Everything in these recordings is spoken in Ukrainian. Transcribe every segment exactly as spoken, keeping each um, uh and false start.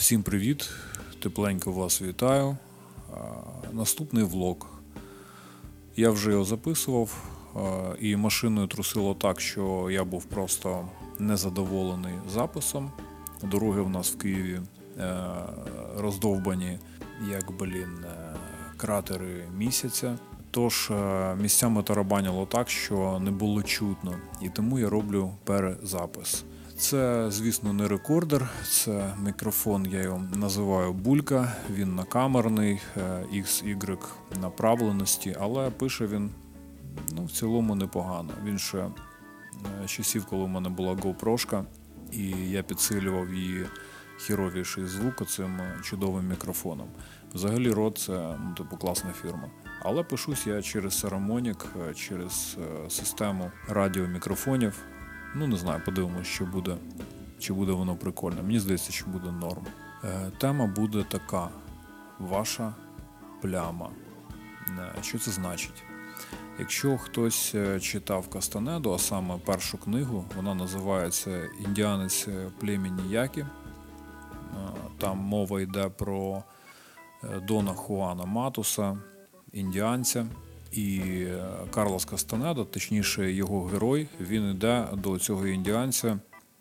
Всім привіт, тепленько вас вітаю. Наступний влог. Я вже його записував, і машиною трусило так, що я був просто незадоволений записом. Дороги в нас в Києві роздовбані, як, блін, кратери місяця. Тож місцями тарабанило так, що не було чутно, і тому я роблю перезапис. Це, звісно, не рекордер, це мікрофон, я його називаю Булька, він накамерний, ікс ігрек направленості, але пише він, ну, в цілому непогано. Він ще часів, коли в мене була GoPro-шка, і я підсилював її хіровіший звук оцим чудовим мікрофоном. Взагалі Rode – це, ну, типу, класна фірма. Але пишусь я через Saramonic, через систему радіомікрофонів. Ну, не знаю, подивимось, що буде, чи буде воно прикольно. Мені здається, що буде норм. Е, тема буде така. Ваша пляма. Е, що це значить? Якщо хтось читав Кастанеду, а саме першу книгу, вона називається «Індіанець племені Які». Е, там мова йде про Дона Хуана Матуса, індіанця. І Карлос Кастанеда, точніше його герой, він йде до цього індіанця,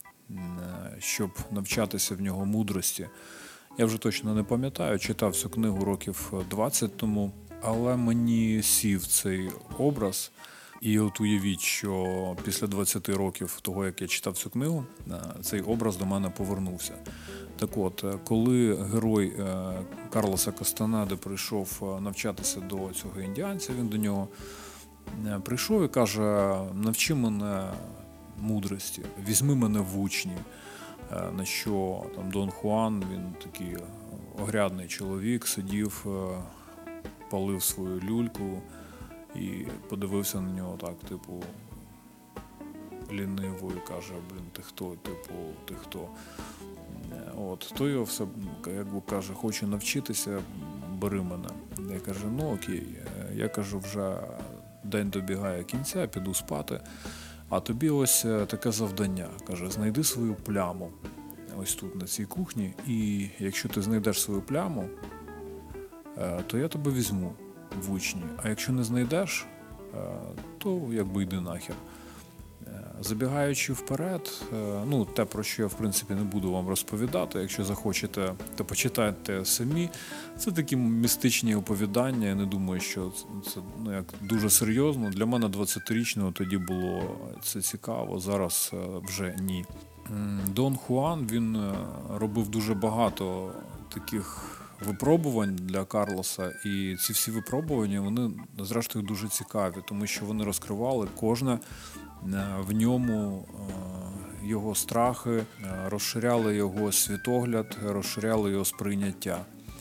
щоб навчатися в нього мудрості. Я вже точно не пам'ятаю, читав цю книгу років двадцять тому, але мені сів цей образ. І от уявіть, що після двадцяти років того, як я читав цю книгу, цей образ до мене повернувся. Так от, коли герой Карлоса Кастанеди прийшов навчатися до цього індіанця, він до нього прийшов і каже: навчи мене мудрості, візьми мене в учні. На що там Дон Хуан, він такий огрядний чоловік, сидів, палив свою люльку і подивився на нього так, типу, ліниво і каже: блін, ти хто, типу, ти хто? От, то його все, якби каже, хочу навчитися, бери мене. Я кажу, ну окей, я кажу, вже день добігає кінця, піду спати, а тобі ось таке завдання, каже, знайди свою пляму ось тут, на цій кухні, і якщо ти знайдеш свою пляму, то я тебе візьму в учні, а якщо не знайдеш, то якби йди нахер. Забігаючи вперед, ну, те, про що я, в принципі, не буду вам розповідати, якщо захочете, то почитайте самі. Це такі містичні оповідання, я не думаю, що це, ну, як дуже серйозно. Для мене двадцятирічного тоді було це цікаво, зараз вже ні. Дон Хуан, він робив дуже багато таких випробувань для Карлоса, і ці всі випробування, вони, зрештою, дуже цікаві, тому що вони розкривали кожне в ньому його страхи, розширяли його світогляд, розширяли його сприйняття.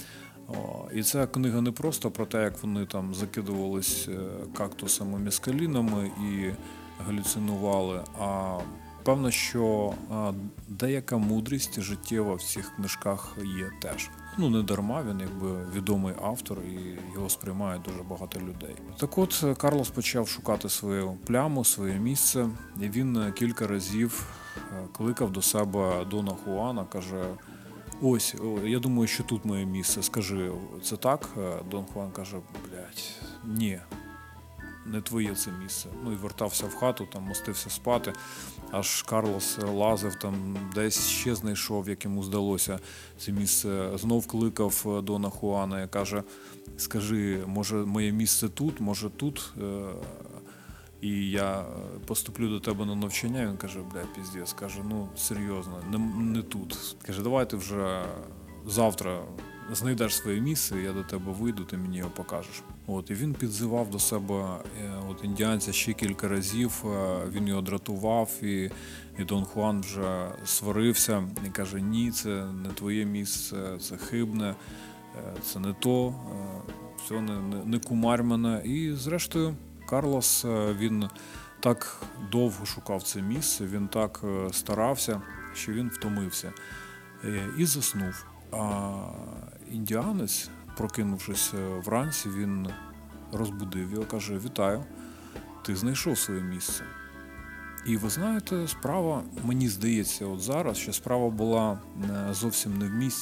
І ця книга не просто про те, як вони там закидувались кактусами, мескалінами і галюцинували, а певно, що деяка мудрість життєва в цих книжках є теж. Ну, не дарма, він якби відомий автор і його сприймає дуже багато людей. Так от, Карлос почав шукати свою пляму, своє місце, і він кілька разів кликав до себе Дона Хуана, каже: ось, я думаю, що тут моє місце, скажи, це так? Дон Хуан каже: блядь, ні. Не твоє це місце. Ну і вертався в хату, там мостився спати, аж Карлос лазив там, десь ще знайшов, як йому здалося це місце. Знов кликав Дона Хуана і каже: скажи, може моє місце тут, може тут, і я поступлю до тебе на навчання. Він каже: бля, піздець, каже, ну серйозно, не, не тут. Каже, давай ти вже завтра знайдеш своє місце, я до тебе вийду, ти мені його покажеш. От, і він підзивав до себе от, індіанця ще кілька разів, він його дратував, і, і Дон Хуан вже сварився і каже: ні, це не твоє місце, це хибне, це не то, все, не, не, не кумарь мене. І зрештою Карлос, він так довго шукав це місце, він так старався, що він втомився і заснув. А індіанець, прокинувшись вранці, він розбудив його, каже: вітаю, ти знайшов своє місце. І ви знаєте, справа, мені здається, от зараз, що справа була зовсім не в місці,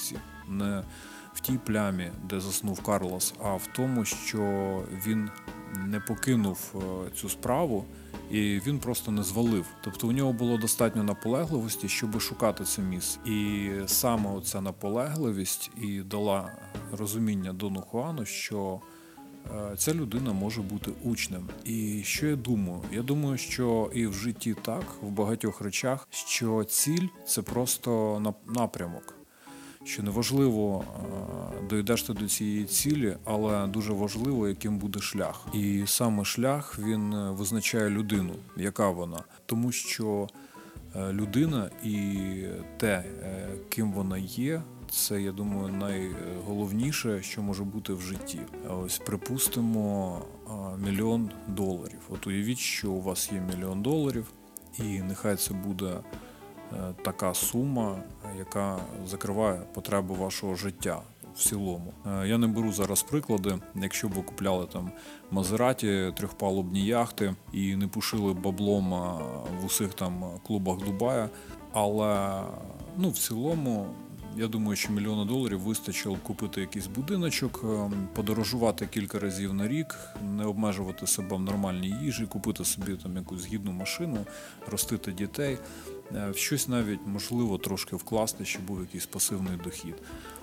не в тій плямі, де заснув Карлос, а в тому, що він не покинув цю справу і він просто не звалив. Тобто у нього було достатньо наполегливості, щоб шукати це місце. І саме оця наполегливість і дала розуміння Дону Хуану, що ця людина може бути учнем. І що я думаю? Я думаю, що і в житті так, в багатьох речах, що ціль – це просто напрямок. Що неважливо, дійдеш ти до цієї цілі, але дуже важливо, яким буде шлях. І саме шлях, він визначає людину, яка вона. Тому що людина і те, ким вона є, це, я думаю, найголовніше, що може бути в житті. Ось, припустимо, мільйон доларів. От уявіть, що у вас є мільйон доларів, і нехай це буде така сума, яка закриває потреби вашого життя в цілому. Я не беру зараз приклади, якщо б ви купляли там Мазераті, трьохпалубні яхти і не пушили баблом в усіх там клубах Дубая, але ну, в цілому я думаю, що мільйона доларів вистачило купити якийсь будиночок, подорожувати кілька разів на рік, не обмежувати себе в нормальній їжі, купити собі там якусь гідну машину, ростити дітей, в щось навіть можливо трошки вкласти, щоб був якийсь пасивний дохід.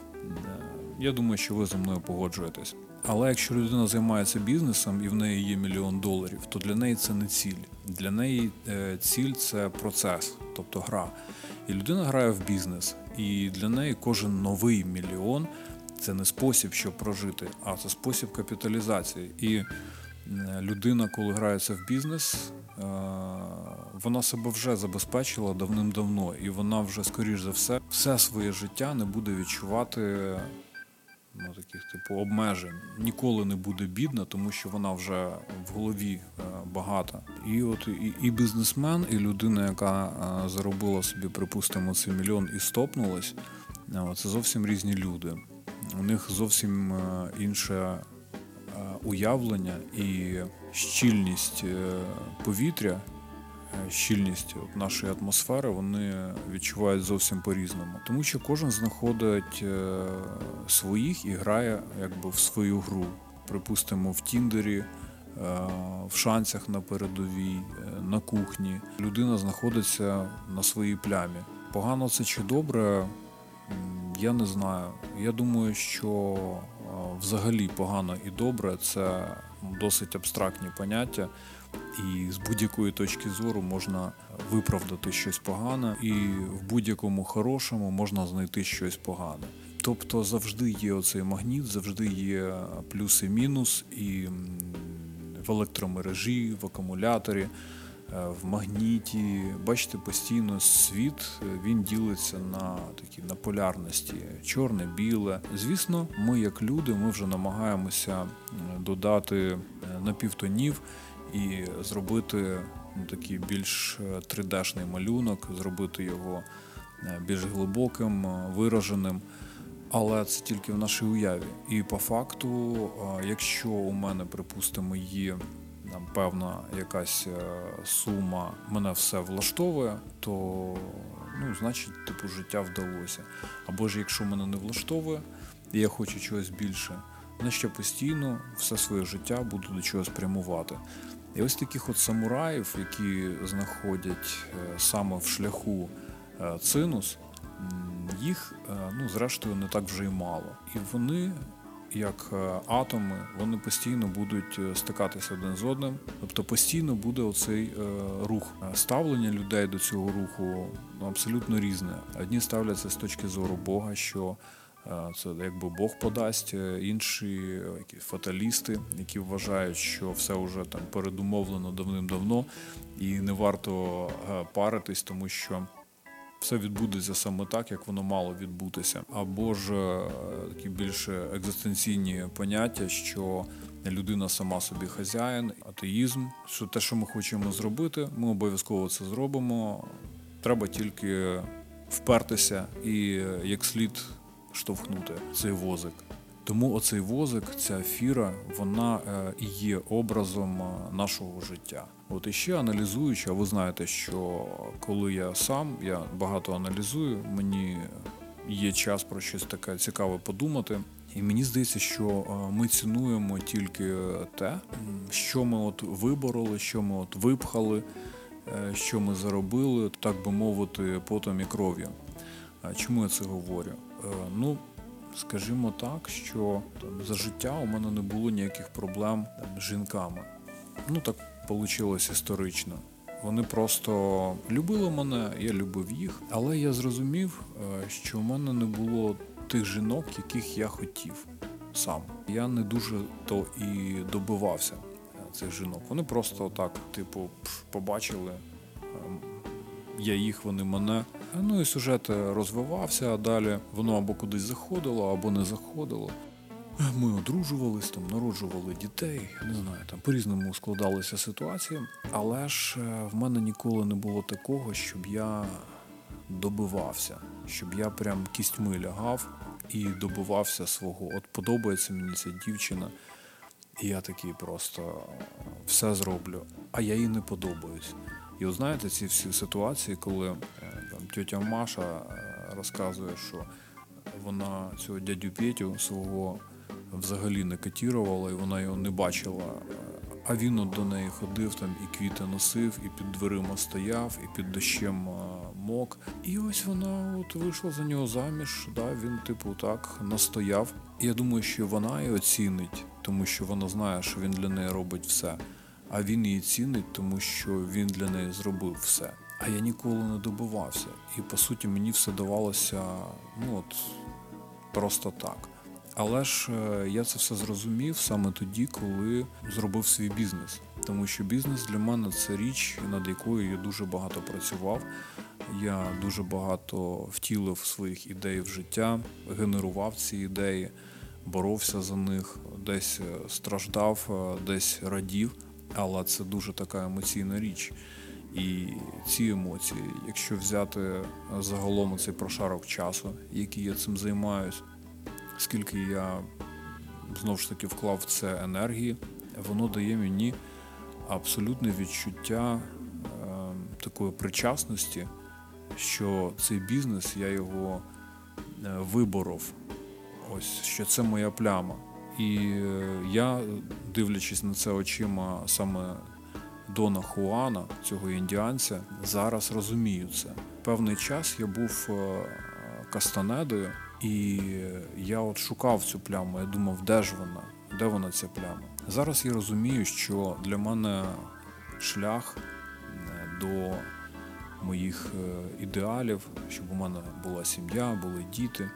Я думаю, що ви зі мною погоджуєтесь. Але якщо людина займається бізнесом і в неї є мільйон доларів, то для неї це не ціль. Для неї ціль – це процес, тобто гра. І людина грає в бізнес. І для неї кожен новий мільйон – це не спосіб, щоб прожити, а це спосіб капіталізації. І людина, коли грається в бізнес, вона себе вже забезпечила давним-давно. І вона вже, скоріш за все, все своє життя не буде відчувати ну, таких типу обмежень. Ніколи не буде бідна, тому що вона вже в голові багата. І от і, і бізнесмен, і людина, яка заробила собі, припустимо, цей мільйон і стопнулась, це зовсім різні люди. У них зовсім інше уявлення і щільність повітря, щільність нашої атмосфери вони відчувають зовсім по-різному. Тому що кожен знаходить своїх і грає якби в свою гру. Припустимо, в Тіндері, в шансах на передовій, на кухні. Людина знаходиться на своїй плямі. Погано це чи добре, я не знаю. Я думаю, що взагалі погано і добре – це досить абстрактні поняття. І з будь-якої точки зору можна виправдати щось погане, і в будь-якому хорошому можна знайти щось погане. Тобто завжди є оцей магніт, завжди є плюс і мінус, і в електромережі, в акумуляторі, в магніті. Бачите, постійно світ, він ділиться на такі на полярності, чорне, біле. Звісно, ми як люди, ми вже намагаємося додати напівтонів, і зробити ну, такий більш три дешний малюнок, зробити його більш глибоким, вираженим. Але це тільки в нашій уяві. І по факту, якщо у мене, припустимо, є там, певна якась сума, мене все влаштовує, то ну, значить, типу, життя вдалося. Або ж якщо мене не влаштовує, і я хочу чогось більше, значить я постійно все своє життя буду до чогось прямувати. І ось таких от самураїв, які знаходять саме в шляху цинус, їх, ну, зрештою, не так вже й мало. І вони, як атоми, вони постійно будуть стикатися один з одним. Тобто постійно буде оцей рух. Ставлення людей до цього руху ну, абсолютно різне. Одні ставляться з точки зору Бога, що це якби Бог подасть, інші фаталісти, які вважають, що все вже там передумовлено давним-давно і не варто паритись, тому що все відбудеться саме так, як воно мало відбутися. Або ж такі більш екзистенційні поняття, що людина сама собі хазяїн, атеїзм, що те, що ми хочемо зробити, ми обов'язково це зробимо. Треба тільки впертися і як слід штовхнути цей возик. Тому оцей возик, ця афіра, вона і є образом нашого життя. От іще аналізуючи, а ви знаєте, що коли я сам, я багато аналізую, мені є час про щось таке цікаве подумати. І мені здається, що ми цінуємо тільки те, що ми от вибороли, що ми от випхали, що ми заробили, так би мовити, потом і кров'ю. Чому я це говорю? Ну, скажімо так, що там, за життя у мене не було ніяких проблем там, з жінками. Ну, так вийшло історично. Вони просто любили мене, я любив їх. Але я зрозумів, що в мене не було тих жінок, яких я хотів сам. Я не дуже то і добивався цих жінок. Вони просто так, типу, побачили, я їх, вони мене. Ну і сюжет розвивався, а далі воно або кудись заходило, або не заходило. Ми одружувались, там, народжували дітей, не знаю, там по-різному складалися ситуації. Але ж в мене ніколи не було такого, щоб я добивався, щоб я прям кістьми лягав і добивався свого. От подобається мені ця дівчина, і я такий просто все зроблю, а я їй не подобаюсь. І от знаєте, ці всі ситуації, коли там, тьотя Маша розказує, що вона цього дядю Петю свого взагалі не котірувала, і вона його не бачила, а він от до неї ходив, там і квіти носив, і під дверима стояв, і під дощем мок. І ось вона от вийшла за нього заміж, да, він типу так настояв. І я думаю, що вона її оцінить, тому що вона знає, що він для неї робить все. А він її цінить, тому що він для неї зробив все. А я ніколи не добивався. І, по суті, мені все давалося, ну от, просто так. Але ж я це все зрозумів саме тоді, коли зробив свій бізнес. Тому що бізнес для мене – це річ, над якою я дуже багато працював. Я дуже багато втілив своїх ідей в життя, генерував ці ідеї, боровся за них, десь страждав, десь радів. Але це дуже така емоційна річ. І ці емоції, якщо взяти загалом цей прошарок часу, який я цим займаюсь, скільки я, знову ж таки, вклав в це енергії, воно дає мені абсолютне відчуття е, такої причасності, що цей бізнес, я його виборов, ось, що це моя пляма. І я, дивлячись на це очима саме Дона Хуана, цього індіанця, зараз розумію це. Певний час я був Кастанедою, і я от шукав цю пляму, я думав, де ж вона, де вона ця пляма. Зараз я розумію, що для мене шлях до моїх ідеалів, щоб у мене була сім'я, були діти,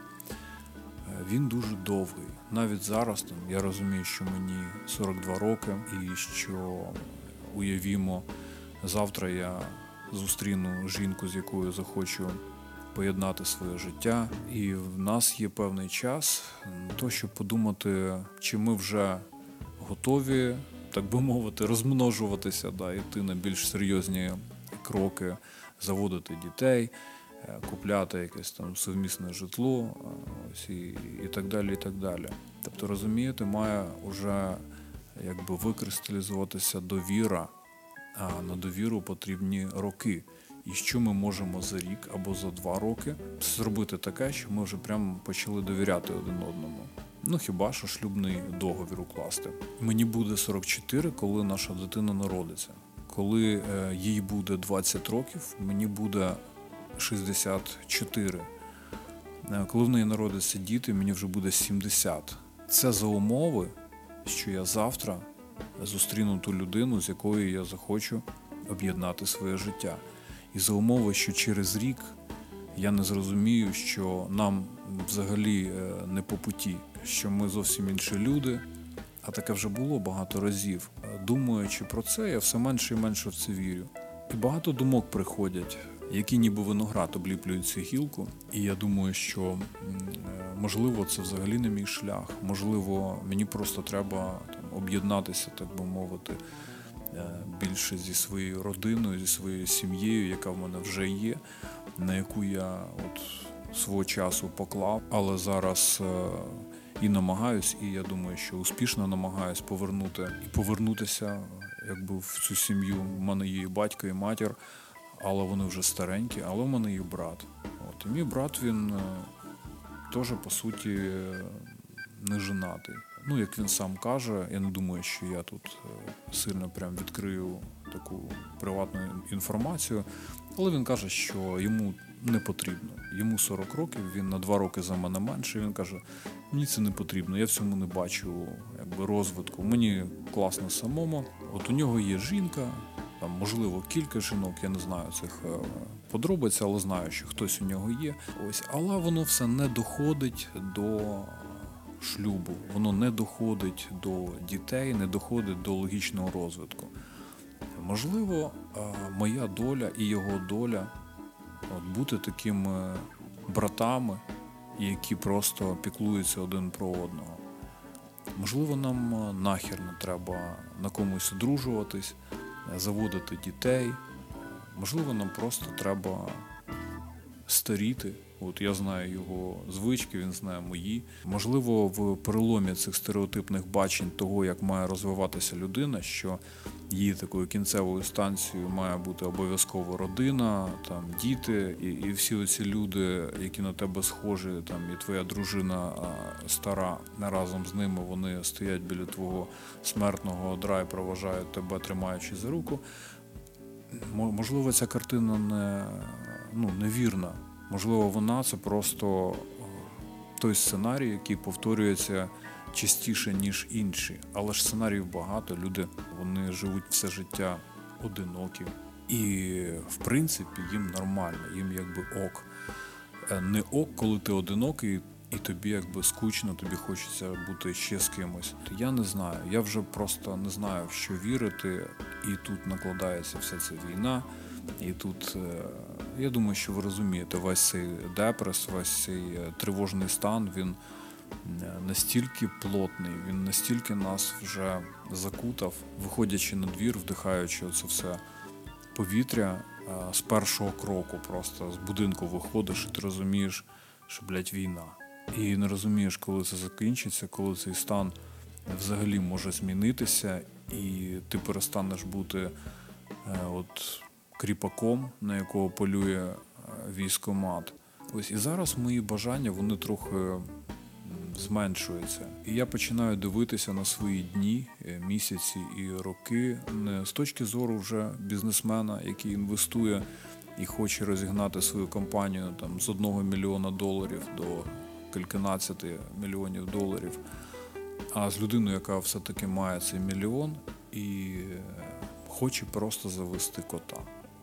він дуже довгий. Навіть зараз там, я розумію, що мені сорок два роки і що, уявімо, завтра я зустріну жінку, з якою захочу поєднати своє життя. І в нас є певний час на те, щоб подумати, чи ми вже готові, так би мовити, розмножуватися, да, йти на більш серйозні кроки, заводити дітей, купляти якесь там сумісне житло, ось, і, і так далі, і так далі. Тобто, розумієте, має вже якби викристалізуватися довіра, а на довіру потрібні роки. І що ми можемо за рік або за два роки зробити таке, що ми вже прямо почали довіряти один одному. Ну, хіба що шлюбний договір укласти. Мені буде сорок чотири, коли наша дитина народиться. Коли е, їй буде двадцять років, мені буде шістдесят чотири. Е, коли в неї народяться діти, мені вже буде сімдесят. Це за умови, що я завтра зустріну ту людину, з якою я захочу об'єднати своє життя. І за умови, що через рік я не зрозумію, що нам взагалі не по путі, що ми зовсім інші люди, а таке вже було багато разів. Думаючи про це, я все менше і менше в це вірю. І багато думок приходять, які ніби виноград обліплюють цю гілку. І я думаю, що можливо це взагалі не мій шлях, можливо мені просто треба там, об'єднатися, так би мовити, більше зі своєю родиною, зі своєю сім'єю, яка в мене вже є, на яку я от свого часу поклав, але зараз е, і намагаюсь, і я думаю, що успішно намагаюсь повернути і повернутися якби в цю сім'ю. У мене є і батько, і матір, але вони вже старенькі, але в мене є брат. От, і мій брат, він теж, по суті, не женатий. Ну, як він сам каже, я не думаю, що я тут сильно прям відкрию таку приватну інформацію, але він каже, що йому не потрібно. Йому сорок років, він на два роки за мене менше, він каже, мені це не потрібно, я в цьому не бачу якби розвитку, мені класно самому. От у нього є жінка, там, можливо, кілька жінок, я не знаю цих подробиць, але знаю, що хтось у нього є. Ось, але воно все не доходить до шлюбу, воно не доходить до дітей, не доходить до логічного розвитку. Можливо, моя доля і його доля от, бути такими братами, які просто піклуються один про одного. Можливо, нам нахер не треба на комусь одружуватись, заводити дітей. Можливо, нам просто треба старіти. От я знаю його звички, він знає мої. Можливо, в переломі цих стереотипних бачень того, як має розвиватися людина, що її такою кінцевою станцією має бути обов'язково родина, там діти, і, і всі оці люди, які на тебе схожі, там і твоя дружина стара, разом з ними вони стоять біля твого смертного одра і проважають тебе, тримаючи за руку. Можливо, ця картина не, ну, невірна. Можливо, вона – це просто той сценарій, який повторюється частіше, ніж інші. Але ж сценаріїв багато, люди, вони живуть все життя одинокі. І, в принципі, їм нормально, їм якби ок. Не ок, коли ти одинокий, і тобі якби скучно, тобі хочеться бути ще з кимось. Я не знаю, я вже просто не знаю, в що вірити, і тут накладається вся ця війна, і тут, я думаю, що ви розумієте, весь цей депрес, весь цей тривожний стан, він настільки плотний, він настільки нас вже закутав, виходячи на двір, вдихаючи оце все повітря, з першого кроку просто, з будинку виходиш, і ти розумієш, що, блядь, війна. І не розумієш, коли це закінчиться, коли цей стан взагалі може змінитися, і ти перестанеш бути е, от, кріпаком, на якого полює військкомат. Ось і зараз мої бажання, вони трохи зменшуються. І я починаю дивитися на свої дні, місяці і роки не з точки зору вже бізнесмена, який інвестує і хоче розігнати свою компанію там, з одного мільйона доларів до кільканадцяти мільйонів доларів, а з людиною, яка все-таки має цей мільйон і хоче просто завести кота.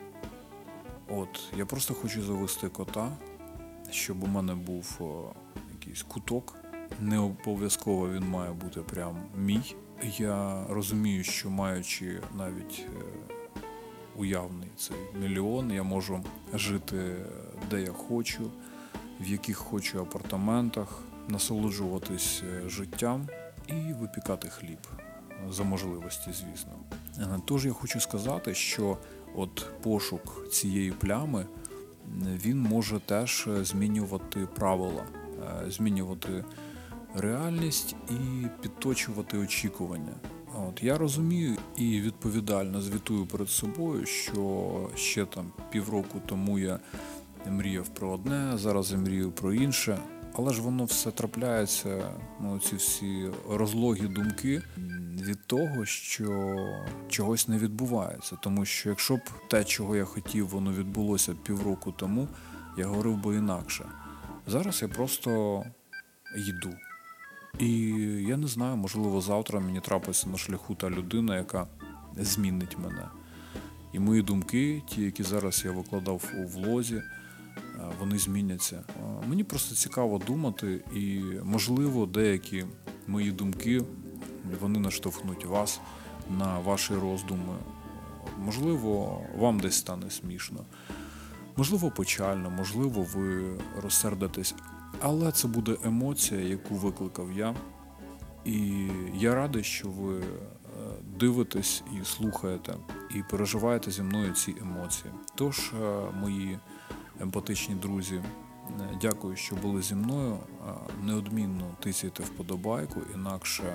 От, я просто хочу завести кота, щоб у мене був о, якийсь куток. Не обов'язково він має бути прям мій. Я розумію, що маючи навіть е, уявний цей мільйон, я можу жити де я хочу, в яких хочу апартаментах, насолоджуватись життям і випікати хліб. За можливості, звісно. Тож я хочу сказати, що от пошук цієї плями, він може теж змінювати правила, змінювати реальність і підточувати очікування. От, я розумію і відповідально звітую перед собою, що ще там півроку тому я мріяв про одне, зараз я мрію про інше. Але ж воно все трапляється, ну, ці всі розлогі думки від того, що чогось не відбувається. Тому що якщо б те, чого я хотів, воно відбулося півроку тому, я говорив би інакше. Зараз я просто йду. І я не знаю, можливо, завтра мені трапиться на шляху та людина, яка змінить мене. І мої думки, ті, які зараз я викладав у влозі, вони зміняться. Мені просто цікаво думати, і, можливо, деякі мої думки, вони наштовхнуть вас на ваші роздуми. Можливо, вам десь стане смішно, можливо, печально, можливо, ви розсердитесь. Але це буде емоція, яку викликав я. І я радий, що ви дивитесь і слухаєте, і переживаєте зі мною ці емоції. Тож, мої емпатичні друзі, дякую, що були зі мною. Неодмінно тисяйте вподобайку, інакше,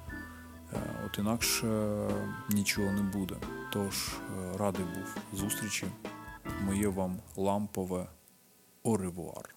от інакше нічого не буде. Тож, радий був зустрічі. Моє вам лампове оревуар.